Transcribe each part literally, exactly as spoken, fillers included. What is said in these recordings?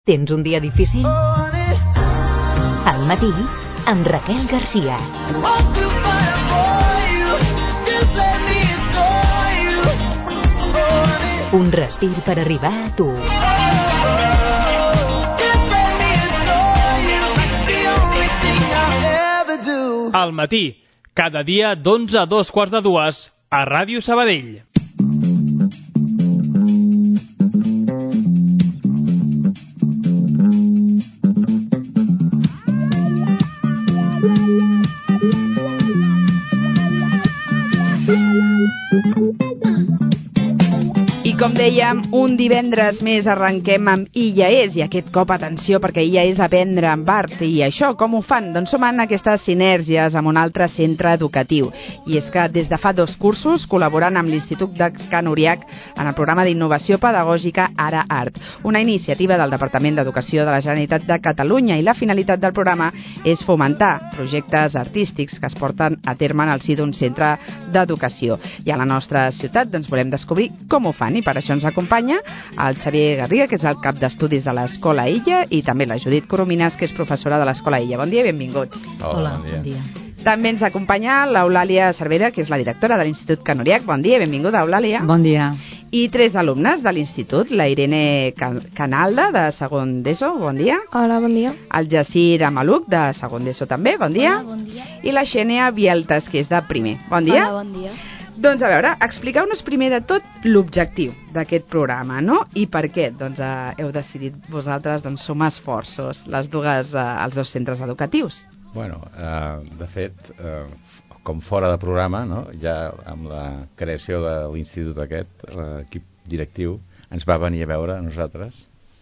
Tens un dia difícil? Al matí, amb Raquel Garcia. Un respir per arribar a tu. Al matí, cada dia d'onze a dos quarts de dues, a Ràdio Sabadell. Com dèiem, un divendres més arrenquem amb Illa és, i aquest cop atenció perquè Illa és aprendre amb art. I això com ho fan? Doncs som en aquestes sinergies amb un altre centre educatiu. I és que des de fa dos cursos col·laboren amb l'Institut de Can Uriach en el programa d'innovació pedagògica Ara Art, una iniciativa del Departament d'Educació de la Generalitat de Catalunya, i la finalitat del programa és fomentar projectes artístics que es porten a terme en el si d'un centre d'educació. I a la nostra ciutat doncs volem descobrir com ho fan, i per això ens acompanya el Xavier Garriga, que és el cap d'estudis de l'Escola Illa, i també la Judit Coromines, que és professora de l'Escola Illa. Bon dia i benvinguts. Hola, Hola, bon dia. bon dia. També ens acompanya l'Eulàlia Cervera, que és la directora de l'Institut Can Uriach. Bon dia i benvinguda, Eulàlia. Bon dia. I tres alumnes de l'Institut, la Irene Canalda, de segon d'ESO, bon dia. Hola, bon dia. El Jacir Amaluc, de segon d'ESO també, bon dia. Hola, bon dia. I la Xènia Bieltas, que és de primer. Bon dia. Hola, bon dia. Doncs a veure, expliqueu-nos primer de tot l'objectiu d'aquest programa, no? I per què doncs, eh, heu decidit vosaltres doncs, sumar esforços, les dues, eh, els dos centres educatius? Bueno, eh, de fet, eh, com fora de programa, no? Ja amb la creació de l'institut aquest, l'equip directiu ens va venir a veure a nosaltres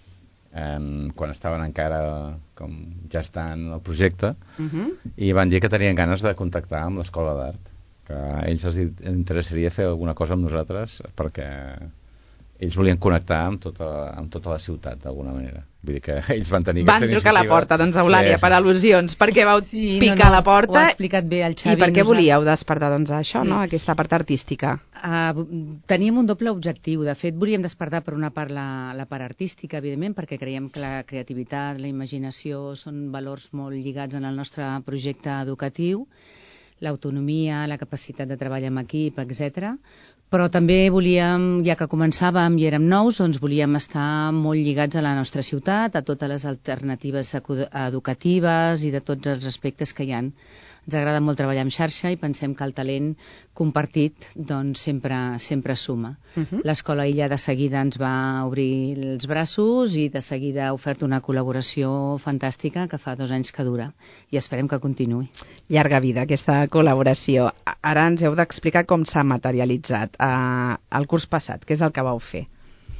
en, quan estaven encara com gestant el projecte, Uh-huh. i van dir que tenien ganes de contactar amb l'Escola d'Art, que a ells els interessaria fer alguna cosa amb nosaltres perquè ells volien connectar amb tota, amb tota la ciutat d'alguna manera. Vull dir que ells van tenir Van aquesta trucar a la porta, doncs, Eulàlia, Sí, per sí. al·lusions, perquè vau Sí, picar no, no, a la porta. ho ha explicat bé el Xavi. I per què Nosaltres- volíeu despertar doncs, això, Sí. no? Aquesta part artística? Uh, teníem un doble objectiu. De fet, volíem despertar per una part la, la part artística, evidentment, perquè creiem que la creativitat, la imaginació són valors molt lligats en el nostre projecte educatiu, l'autonomia, la capacitat de treball en equip, etcètera. Però també volíem, ja que començàvem i érem nous, doncs volíem estar molt lligats a la nostra ciutat, a totes les alternatives ecu- educatives i de tots els aspectes que hi ha. Ens agrada molt treballar en xarxa i pensem que el talent compartit doncs, sempre, sempre suma. Uh-huh. L'Escola Illa de seguida ens va obrir els braços i de seguida ha ofert una col·laboració fantàstica que fa dos anys que dura i esperem que continuï. Llarga vida, aquesta col·laboració. Ara ens heu d'explicar com s'ha materialitzat uh, el curs passat, què és el que vau fer.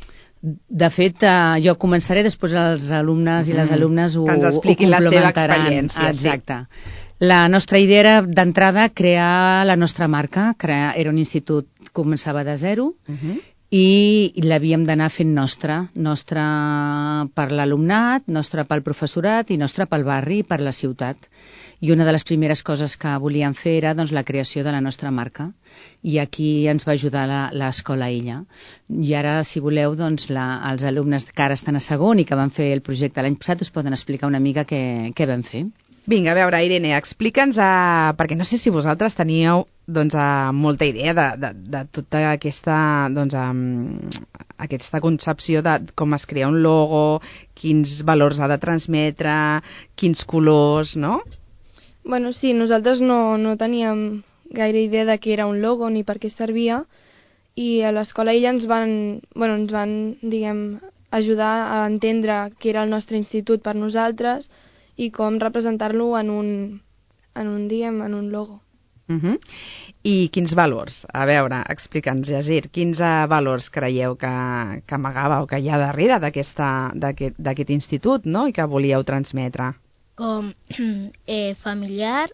De fet, eh, jo començaré, després els alumnes i les alumnes ho, Que ens ho expliquin la seva complementaran. experiència, sí. Exacte. La nostra idea era, d'entrada, crear la nostra marca. Crear, era un institut que començava de zero, Uh-huh. i l'havíem d'anar fent nostra, nostra per l'alumnat, nostra pel professorat i nostra pel barri i per la ciutat. I una de les primeres coses que volíem fer era doncs, la creació de la nostra marca, i aquí ens va ajudar la- l'Escola Illa. I ara, si voleu, doncs, la, els alumnes que ara estan a segon i que van fer el projecte l'any passat us poden explicar una mica què, què vam fer. Vinga, a veure, Irene, explica'ns, uh, perquè no sé si vosaltres teníeu doncs, uh, molta idea de, de, de tota aquesta, doncs, um, aquesta concepció de com es crea un logo, quins valors ha de transmetre, quins colors, no? Bueno, sí, nosaltres no, no teníem gaire idea de què era un logo ni per què servia, i a l'Escola Illa ens van, bueno, ens van diguem, ajudar a entendre què era el nostre institut per nosaltres i com representar-lo en un, en un, diguem, en un logo. Uh-huh. I quins valors? A veure, explica'ns, Jacir, quins uh, valors creieu que, que amagava o que hi ha darrere d'aquesta- d'aquest d'aquest institut, no?, i que volíeu transmetre? Com eh, familiar,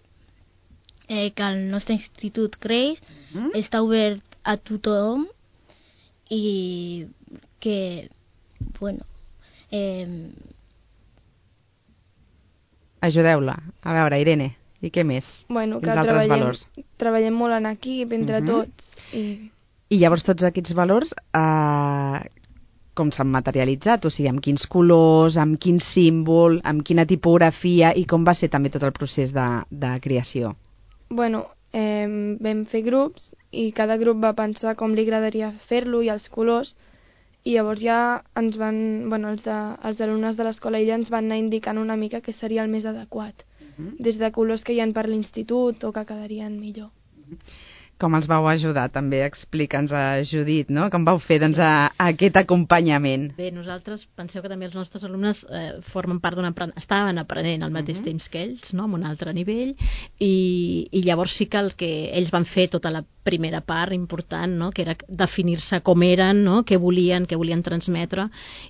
eh, que el nostre institut creix, Mhm. està obert a tothom i que, bueno, eh, Ajudeu-la. A veure, Irene, i què més? Bueno, que Quins altres treballem, valors? treballem molt en equip, entre Mhm. tots. I... I llavors tots aquests valors, eh, com s'han materialitzat, o sigui, amb quins colors, amb quin símbol, amb quina tipografia, i com va ser també tot el procés de, de creació? Bueno, eh, vam fer grups i cada grup va pensar com li agradaria fer-lo i els colors, i llavors ja ens van, bueno, els, de, els alumnes de l'escola ella ens van anar indicant una mica què seria el més adequat, uh-huh. des de colors que hi ha per l'institut o que quedarien millor. Uh-huh. Com els vau ajudar? També explica'ns a Judit, no? Com vau fer doncs, a, a aquest acompanyament? Bé, nosaltres penseu que també els nostres alumnes eh, formen part d'un apren... estaven aprenent al mateix uh-huh. temps que ells, no? En un altre nivell, i, i llavors sí que el que ells van fer tota la primera part important, no? Que era definir-se com eren, no? Què volien, què volien transmetre,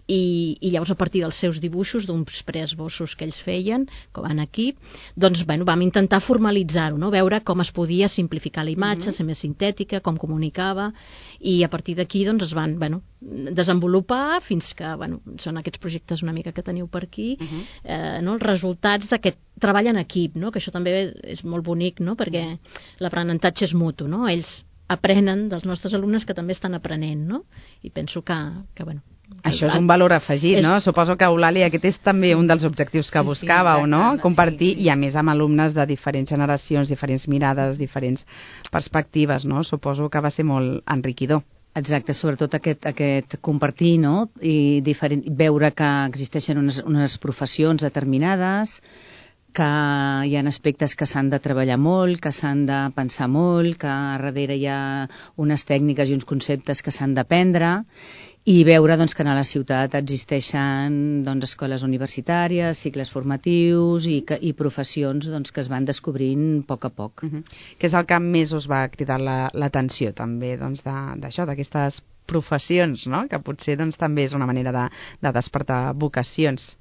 i, i llavors a partir dels seus dibuixos, d'uns preesbossos que ells feien, com en equip, doncs bueno, vam intentar formalitzar-ho, no? Veure com es podia simplificar la imatge, uh-huh. ser més sintètica, com comunicava, i a partir d'aquí doncs, es van bueno, desenvolupar fins que bueno, són aquests projectes una mica que teniu per aquí, uh-huh. eh, no? Els resultats d'aquest treball en equip, no? Que això també és molt bonic, no? Perquè l'aprenentatge és mutu, no? Ells aprenen dels nostres alumnes que també estan aprenent, no? I penso que, que bueno... Això és un valor afegit, és... no? Suposo que Eulàlia aquest és també sí. un dels objectius que sí, buscàveu, sí, no? Compartir, sí, sí. I a més amb alumnes de diferents generacions, diferents mirades, diferents perspectives, no? Suposo que va ser molt enriquidor. Exacte, sobretot aquest, aquest compartir, no? I diferent, veure que existeixen unes, unes professions determinades, que hi ha aspectes que s'han de treballar molt, que s'han de pensar molt, que a darrere hi ha unes tècniques i uns conceptes que s'han d'aprendre, i veure doncs, que a la ciutat existeixen doncs, escoles universitàries, cicles formatius i, que, i professions doncs, que es van descobrint a poc a poc. Uh-huh. Què és el que més us va cridar l'atenció la, també doncs, d'això, d'aquestes professions, no? Que potser doncs, també és una manera de, de despertar vocacions?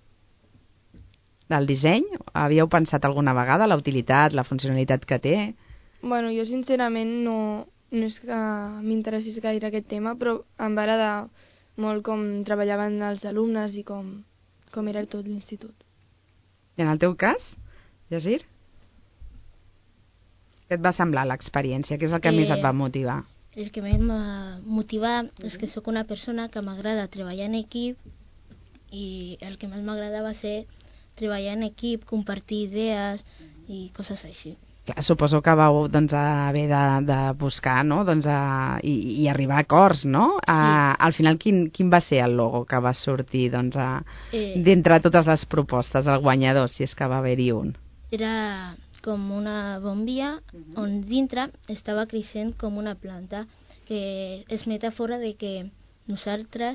Del disseny? Havíeu pensat alguna vegada la utilitat, la funcionalitat que té? Bueno, jo sincerament no, no és que m'interessis gaire aquest tema, però em va agradar molt com treballaven els alumnes i com, com era tot l'institut. I en el teu cas, Yasir? Què et va semblar l'experiència? Què és el que eh, més et va motivar? El que més m'ha motivat és que sóc una persona que m'agrada treballar en equip, i el que més m'agrada va ser treballar en equip, compartir idees i coses així. Clar, suposo que vau doncs, haver de, de buscar, no? doncs, a, i, i arribar a acords, no? A, sí. Al final, quin, quin va ser el logo que va sortir doncs, a, eh, d'entre totes les propostes, el guanyador, si és que va haver-hi un? Era com una bombilla uh-huh. on dintre estava creixent com una planta, que és metàfora de que nosaltres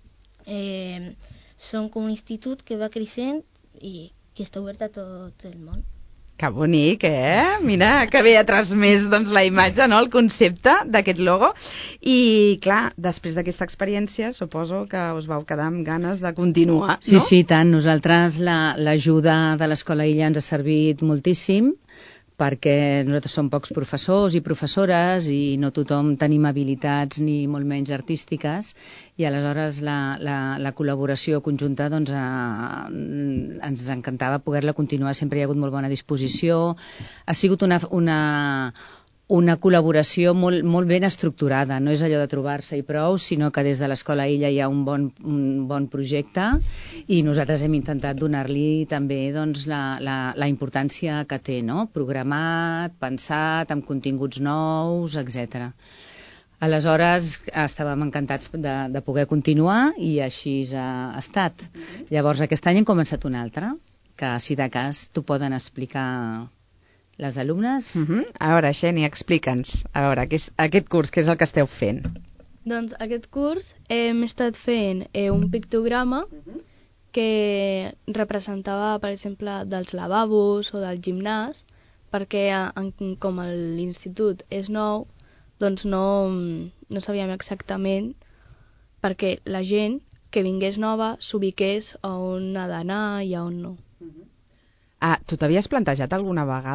eh, som com un institut que va creixent i que està obert a tot el món. Que bonic, eh? Mira, que bé ha transmès doncs, la imatge, no? El concepte d'aquest logo. I, clar, després d'aquesta experiència, suposo que us vau quedar amb ganes de continuar, no? Sí, sí, tant. Nosaltres l'ajuda la, de l'Escola Illa ens ha servit moltíssim, perquè nosaltres som pocs professors i professores i no tothom tenim habilitats ni molt menys artístiques, i aleshores la, la, la col·laboració conjunta doncs, a, ens encantava poder-la continuar, sempre hi ha hagut molt bona disposició, ha sigut una, una, una col·laboració molt, molt ben estructurada, no és allò de trobar-se i prou, sinó que des de l'Escola Illa hi ha un bon, un bon projecte i nosaltres hem intentat donar-li també doncs, la, la, la importància que té, no? Programat, pensat, amb continguts nous, etcètera. Aleshores estàvem encantats de, de poder continuar i així ha estat. Llavors aquest any hem començat un altre, que si de cas t'ho poden explicar les alumnes. Uh-huh. A veure, Xeni, explica'ns. A veure, què és aquest curs, què és el que esteu fent? Doncs aquest curs hem estat fent eh, un pictograma uh-huh. que representava, per exemple, dels lavabos o del gimnàs, perquè en, com l'institut és nou, doncs no, no sabíem exactament perquè la gent que vingués nova s'ubiqués a on ha d'anar i a on no. Uh-huh. Ah, tu t'havies plantejat alguna vegada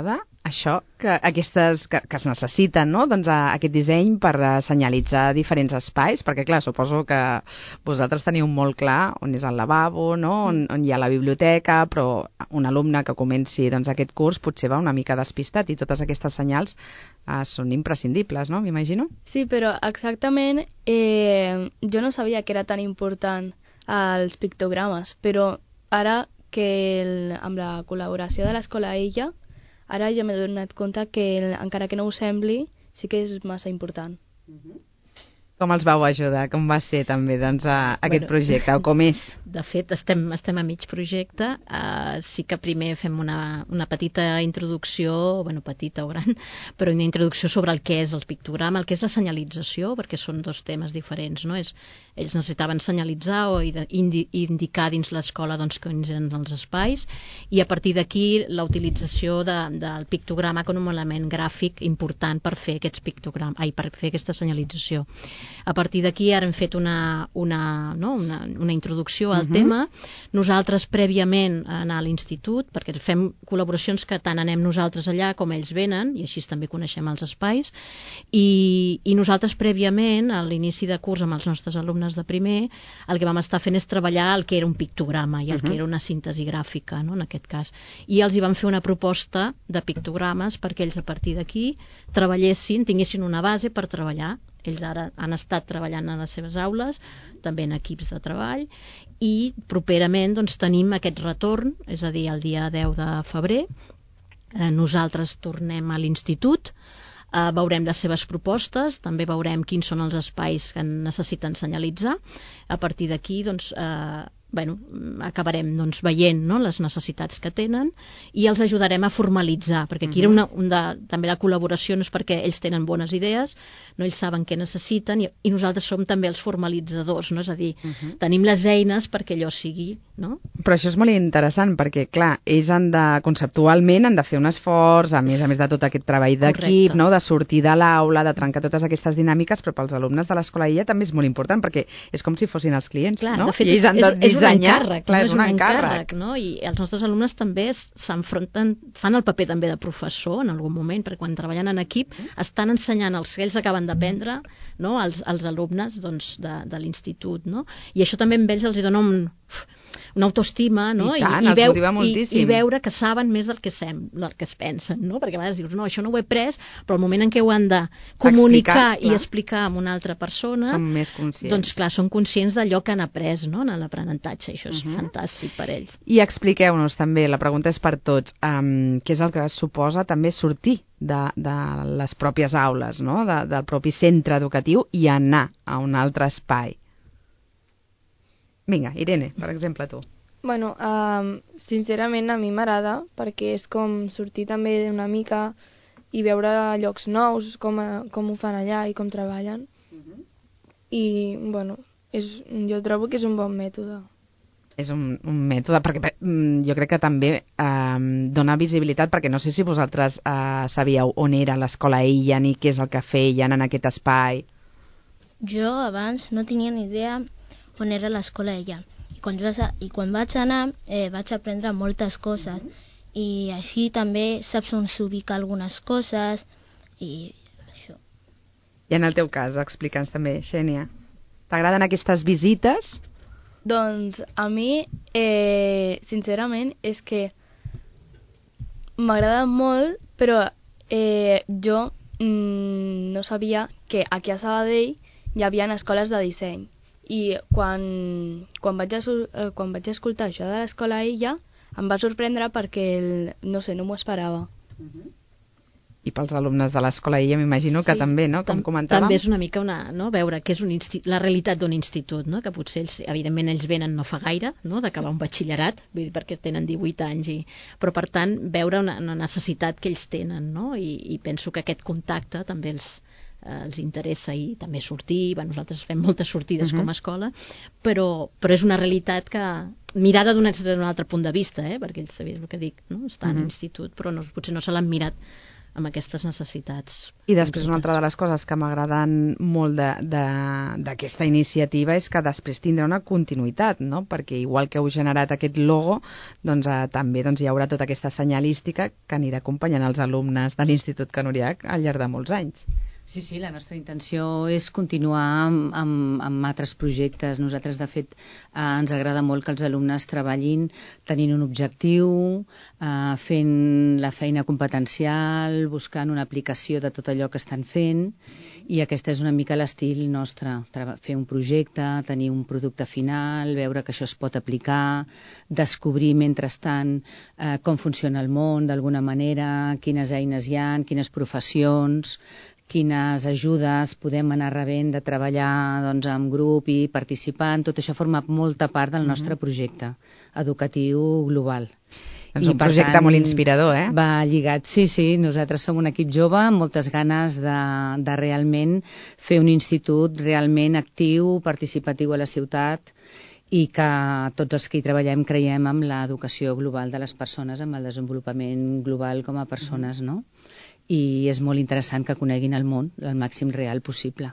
això, que, aquestes, que, que es necessiten, no? Doncs a, aquest disseny per a senyalitzar diferents espais, perquè clar, suposo que vosaltres teniu molt clar on és el lavabo, no? on, on hi ha la biblioteca, però un alumne que comenci doncs, aquest curs potser va una mica despistat i totes aquestes senyals eh, són imprescindibles, no? M'imagino? Sí, però exactament eh, jo no sabia que era tan important els pictogrames, però ara que el, amb la col·laboració de l'Escola Illa, ara ja m'he donat compte que el, encara que no ho sembli, sí que és massa important. Mm-hmm. Com els vau ajudar? Com va ser també doncs, a, a aquest Bueno, projecte? O com és? De fet, estem, estem a mig projecte. Uh, sí que primer fem una, una petita introducció, bueno, petita o gran, però una introducció sobre el que és el pictograma, el que és la senyalització, perquè són dos temes diferents, no? És, ells necessitaven senyalitzar o indi, indicar dins l'escola doncs, que eren els espais, i a partir d'aquí la utilització de, del pictograma com un element gràfic important per fer aquests pictogrames, ai, per fer aquesta senyalització. A partir d'aquí ara hem fet una, una, no? una, una introducció al uh-huh. tema. Nosaltres prèviament anar a l'institut, perquè fem col·laboracions que tant anem nosaltres allà com ells venen, i així també coneixem els espais, i, i nosaltres prèviament, a l'inici de curs amb els nostres alumnes de primer, el que vam estar fent és treballar el que era un pictograma i el uh-huh. que era una síntesi gràfica, no? En aquest cas. I els hi vam fer una proposta de pictogrames perquè ells a partir d'aquí treballessin, tinguessin una base per treballar. Ells ara han estat treballant a les seves aules, també en equips de treball, i properament doncs, tenim aquest retorn, és a dir, el dia deu de febrer, eh, nosaltres tornem a l'institut, eh, veurem les seves propostes, també veurem quins són els espais que necessiten senyalitzar. A partir d'aquí, doncs, eh, bueno, acabarem doncs, veient no, les necessitats que tenen i els ajudarem a formalitzar, perquè aquí era una, un de, també la col·laboració no és perquè ells tenen bones idees, no ells saben què necessiten i, i nosaltres som també els formalitzadors, no? És a dir, uh -huh. tenim les eines perquè allò sigui, no? Però això és molt interessant perquè, clar, ells han de, conceptualment han de fer un esforç, a més a més de tot aquest treball d'equip, no? De sortir de l'aula, de trencar totes aquestes dinàmiques, però pels alumnes de l'Escola Illa també és molt important perquè és com si fossin els clients, clar, no? De fet, I ells han de és, és un encàrrec, clar, no? és un encàrrec, no? I els nostres alumnes també s'enfronten, fan el paper també de professor en algun moment, perquè quan treballen en equip estan ensenyant els que ells acaben d'aprendre, no? als, als alumnes doncs, de, de l'institut, no? I això també amb ells els dona un, una autoestima, no? I tant, I, i, els veu, motiva moltíssim. i, i veure que saben més del que, sem, del que es pensen, no? Perquè a vegades dius, no, això no ho he pres, però al moment en què ho han de comunicar explicar, i explicar a una altra persona, són més conscients. Doncs clar, són conscients d'allò que han après, no? En l'aprenentatge, això és uh-huh. fantàstic per ells. I expliqueu-nos també, la pregunta és per tots, um, què és el que suposa també sortir de, de les pròpies aules, no? de, del propi centre educatiu i anar a un altre espai. Vinga, Irene, per exemple, tu. Bueno, um, sincerament a mi m'agrada perquè és com sortir també una mica i veure llocs nous, com, a, com ho fan allà i com treballen. Uh-huh. I, bueno, és, jo trobo que és un bon mètode. És un, un mètode, perquè mm, jo crec que també eh, dona visibilitat, perquè no sé si vosaltres eh, sabíeu on era l'Escola Illa ni què és el que feien en aquest espai. Jo abans no tenia ni idea on era l'escola Illa. I quan, I quan vaig anar eh, vaig aprendre moltes coses i així també saps on s'ubica algunes coses i això. I en el teu cas, explica'ns també, Xènia, t'agraden aquestes visites? Doncs a mi, eh, sincerament, és que m'agrada molt, però eh, jo mm, no sabia que aquí a Sabadell hi havia escoles de disseny. I quan, quan, vaig, a, eh, quan vaig escoltar això de l'Escola Illa em va sorprendre perquè, el, no sé, no m'ho esperava. Uh-huh. I pels alumnes de l'Escola Illa m'imagino que sí, també, no? Com comentàvem. També és una mica una, no? veure que és un la realitat d'un institut, no? Que potser ells, evidentment ells venen no fa gaire, no? D'acabar un batxillerat, vull dir, perquè tenen divuit anys, i... però per tant veure una, una necessitat que ells tenen, no? I, i penso que aquest contacte també els, eh, els interessa i també sortir, bueno, nosaltres fem moltes sortides uh-huh. com a escola, però, però és una realitat que mirada d'un altre punt de vista, eh? Perquè ells sabien el que dic, no? Estan uh-huh. a l'institut, però no, potser no se l'han mirat amb aquestes necessitats. I després una altra de les coses que m'agraden molt d'aquesta iniciativa és que després tindrà una continuïtat, no? Perquè igual que heu generat aquest logo, doncs eh, també doncs, hi haurà tota aquesta senyalística que anirà acompanyant els alumnes de l'Institut Can Uriach al llarg de molts anys. Sí, sí, la nostra intenció és continuar amb, amb, amb altres projectes. Nosaltres, de fet, eh, ens agrada molt que els alumnes treballin tenint un objectiu, eh, fent la feina competencial, buscant una aplicació de tot allò que estan fent, i aquest és una mica l'estil nostre, fer un projecte, tenir un producte final, veure que això es pot aplicar, descobrir mentrestant eh, com funciona el món d'alguna manera, quines eines hi ha, quines professions, quines ajudes podem anar rebent de treballar doncs, en grup i participant. Tot això forma molta part del nostre projecte educatiu global. És un projecte tant, molt inspirador, eh? Va lligat, sí, sí. Nosaltres som un equip jove amb moltes ganes de, de realment fer un institut realment actiu, participatiu a la ciutat, i que tots els que hi treballem creiem en l'educació global de les persones, amb el desenvolupament global com a persones, no? I és molt interessant que coneguin el món el màxim real possible.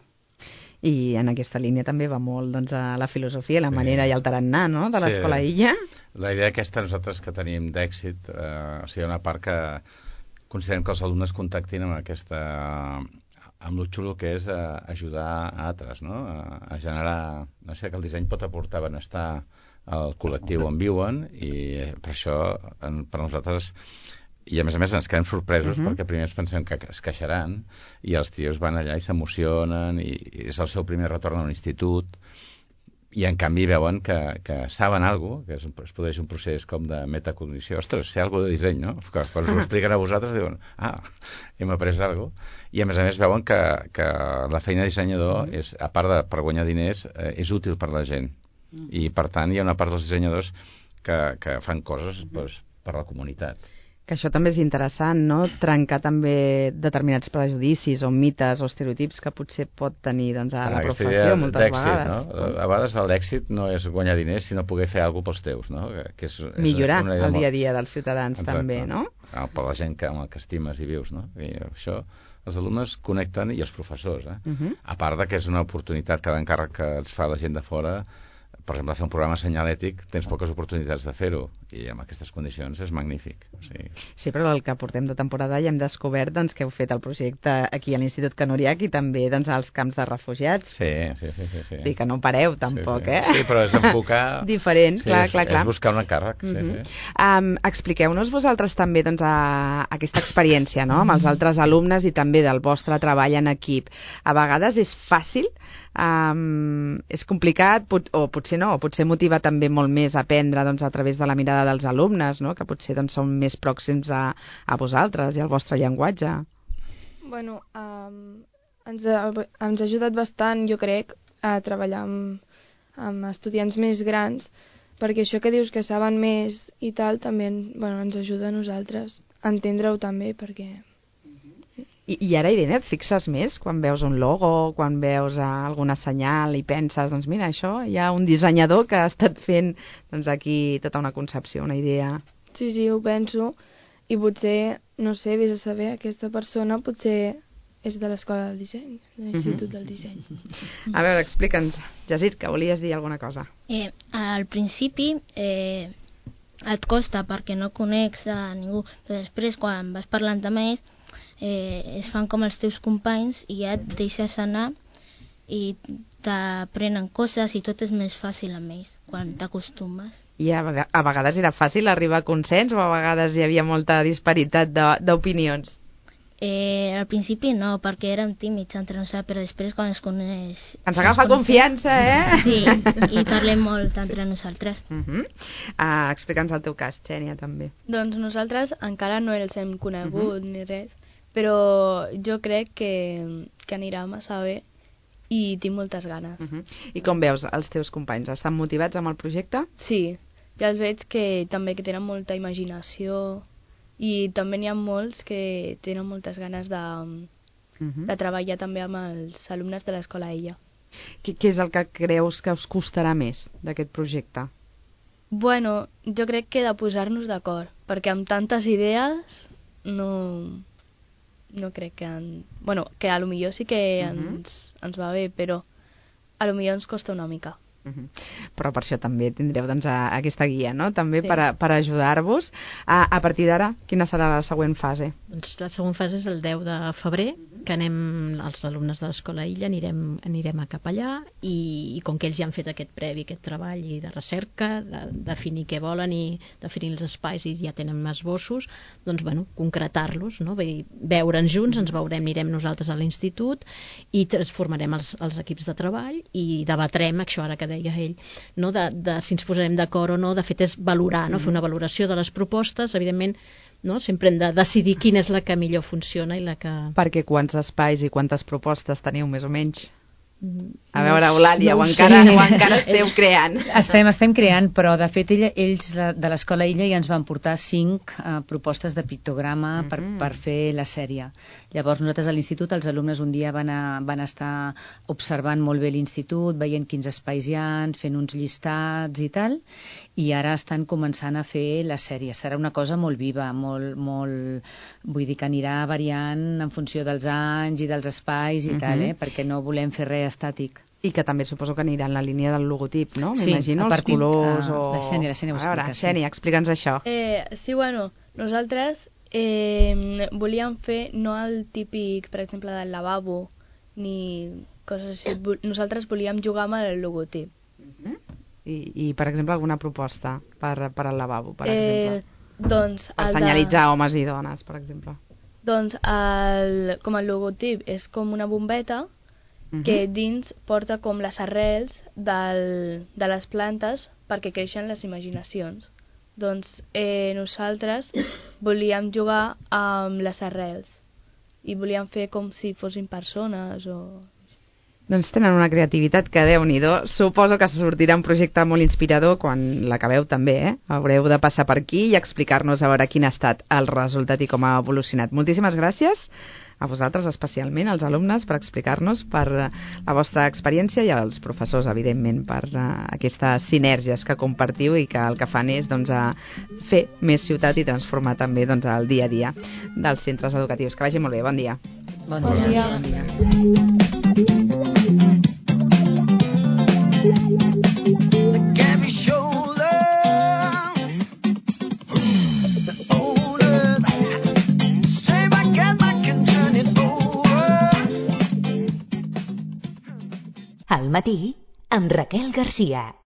I en aquesta línia també va molt doncs, a la filosofia, la manera sí. i el tarannà, no?, de l'Escola sí. Illa. La idea aquesta nosaltres que tenim d'èxit, eh, o sigui, una part que considerem que els alumnes contactin amb aquesta, amb lo xulo que és eh, ajudar a altres, no?, a, a generar, no sé, que el disseny pot aportar benestar al col·lectiu on viuen, i per això en, per nosaltres, i a més a més ens quedem sorpresos uh-huh. perquè primer ens pensem que es queixaran i els tios van allà i s'emocionen i, i és el seu primer retorn a un institut, i en canvi veuen que, que saben alguna cosa, que és, es produeix un procés com de metacognició. Ostres, sé alguna de disseny, no? Que quan us ho expliquen a vosaltres diuen, ah, hem après alguna cosa. I a més a més veuen que, que la feina de dissenyador, és, a part de per guanyar diners, eh, és útil per la gent. I per tant hi ha una part dels dissenyadors que, que fan coses doncs, per la comunitat. Que això també és interessant, no?, trencar també determinats prejudicis o mites o estereotips que potser pot tenir doncs, a la professió moltes vegades. No? A vegades l'èxit no és guanyar diners, sinó poder fer alguna cosa pels teus, no? Que és, és millorar el dia molt... a dia dels ciutadans. Exacte. També, no? Per la gent que, amb la que estimes i vius, no? I això els alumnes connecten, i els professors, eh? Uh-huh. A part de que és una oportunitat, cada encàrrec que ens fa la gent de fora, per exemple, fer un programa senyalètic, tens poques oportunitats de fer-ho, i amb aquestes condicions és magnífic. O sigui... Sí, però el que portem de temporada ja hem descobert doncs, que heu fet el projecte aquí a l'Institut Can Uriach i també doncs, als camps de refugiats. Sí, sí, sí. Sí, sí. sí que no pareu, tampoc, sí, sí. eh? Sí, però és enfocar... Diferent, sí, clar, és, clar, clar. És buscar un encàrrec, sí, uh-huh. sí. Um, expliqueu-nos vosaltres també doncs, a, a aquesta experiència, no?, amb els altres alumnes i també del vostre treball en equip. A vegades és fàcil, um, és complicat, pot, o potser no, o potser motiva també molt més a aprendre doncs, a través de la mirada dels alumnes, no?, que potser doncs, són més pròxims a, a vosaltres i al vostre llenguatge. Bueno, um, ens, ha, ens ha ajudat bastant, jo crec, a treballar amb, amb estudiants més grans, perquè això que dius que saben més i tal, també bueno, ens ajuda a nosaltres a entendre-ho també, perquè... I, I ara, Irene, et fixes més quan veus un logo, quan veus uh, alguna senyal i penses, doncs mira, això, hi ha un dissenyador que ha estat fent doncs, aquí tota una concepció, una idea. Sí, sí, ho penso, i potser, no sé, vés a saber, aquesta persona potser és de l'Escola del Disseny, de l'Institut del Disseny. A veure, explica'ns, Jacir, que volies dir alguna cosa. Eh, al principi eh, et costa perquè no coneix a ningú, però després quan vas parlant amb ells eh, es fan com els teus companys i ja et deixes anar i t'aprenen coses i tot és més fàcil amb ells quan t'acostumes. I a, a vegades era fàcil arribar a consens o a vegades hi havia molta disparitat d'opinions? Eh, al principi no, perquè érem tímids entre nosaltres, però després quan es coneix... Ens agafa confiança, eh? Sí, i parlem molt entre nosaltres. Uh-huh. uh, Explica'ns el teu cas, Xènia, també. Doncs nosaltres encara no els hem conegut uh-huh. ni res, però jo crec que, que anirà massa bé i tinc moltes ganes. Uh-huh. I com veus els teus companys? Estan motivats amb el projecte? Sí, ja els veig que també que tenen molta imaginació... I també n'hi ha molts que tenen moltes ganes de, uh-huh. de treballar també amb els alumnes de l'Escola Illa. Què, què és el que creus que us costarà més d'aquest projecte? Bueno, jo crec que de posar-nos d'acord, perquè amb tantes idees no, no crec que... En... Bueno, que a lo millor sí que Uh -huh. ens, ens va bé, però a lo millor ens costa una mica. Uh -huh. Però per això també tindreu doncs, a, aquesta guia, no? També Sí. per, a, per ajudar-vos. A, a partir d'ara, quina serà la següent fase? Doncs la següent fase és el deu de febrer, que anem, els alumnes de l'Escola Illa anirem, anirem a cap allà i, i com que ells ja han fet aquest previ, aquest treball i de recerca, de definir què volen i definir els espais i ja tenen esbossos, doncs bueno, concretar-los, no? Vull dir, veure'ns junts, ens veurem, anirem nosaltres a l'institut i transformarem els, els equips de treball i debatrem això ara que deia ell, no? de, de si ens posarem d'acord o no, de fet és valorar, no? Fer una valoració de les propostes, evidentment, no? Sempre hem de decidir quina és la que millor funciona i la que... Perquè quants espais i quantes propostes teniu, més o menys? A No veure, ho- Eulàlia, no o, ho encara, sé. o encara esteu creant? Estem, estem creant, però de fet ella, ells de, de l'Escola Illa ja ens van portar cinc uh, propostes de pictograma uh -huh. per, per fer la sèrie. Llavors nosaltres a l'institut, els alumnes un dia van, a, van estar observant molt bé l'institut, veient quins espais hi ha, fent uns llistats i tal, i ara estan començant a fer la sèrie. Serà una cosa molt viva, molt, molt, vull dir que anirà variant en funció dels anys i dels espais i Uh-huh. tal, eh? Perquè no volem fer res estàtic. I que també suposo que anirà en la línia del logotip, no? Sí, M'imagino, a els partir- colors ah, o... la Xènia, la Xènia ho A veure, explica, sí. Xènia, explica'ns això. Eh, sí, bueno, nosaltres eh, volíem fer no el típic, per exemple, del lavabo, ni coses així. Vol- Nosaltres volíem jugar amb el logotip. I, i per exemple, alguna proposta per, per al lavabo, per eh, exemple? Doncs, Per el de- senyalitzar homes i dones, per exemple. Doncs el, com el logotip és com una bombeta Uh -huh. que dins porta com les arrels del, de les plantes perquè creixen les imaginacions. Doncs eh, nosaltres volíem jugar amb les arrels i volíem fer com si fossin persones o... Doncs tenen una creativitat que, Déu-n'hi-do, suposo que sortirà un projecte molt inspirador quan l'acabeu també, eh? Haureu de passar per aquí i explicar-nos a veure quin ha estat el resultat i com ha evolucionat. Moltíssimes gràcies a vosaltres, especialment als alumnes, per explicar-nos per eh, la vostra experiència i als professors, evidentment, per uh, aquestes sinergies que compartiu i que el que fan és doncs, a fer més ciutat i transformar també doncs, el dia a dia dels centres educatius. Que vagi molt bé, bon dia. Bon, Bon dia. dia. Bon dia. Al matí, amb Raquel Garcia.